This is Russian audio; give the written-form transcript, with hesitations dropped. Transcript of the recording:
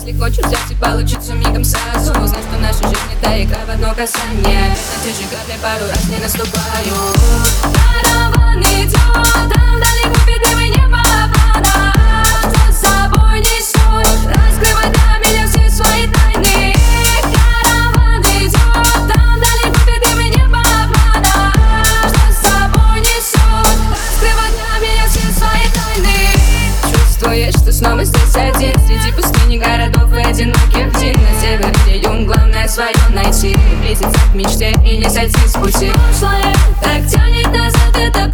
Если хочешь взять и получится мигом сразу, знай, что наша жизнь не та игра в одно касание. На те же грабли пару раз не наступаю. Караван идет, там далеко видны небо облака. Что с собой несет, раскрывай для меня все свои тайны. Караван идет, там далеко видны небо облака. Что с собой несет, раскрывай для меня все свои тайны. Чувствуешь, что снова здесь один, среди пустыни городов и одиноких дней. На север, где юг, главное свое найти, приблизиться к мечте и не сойти с пути. Прошлое так тянет назад, это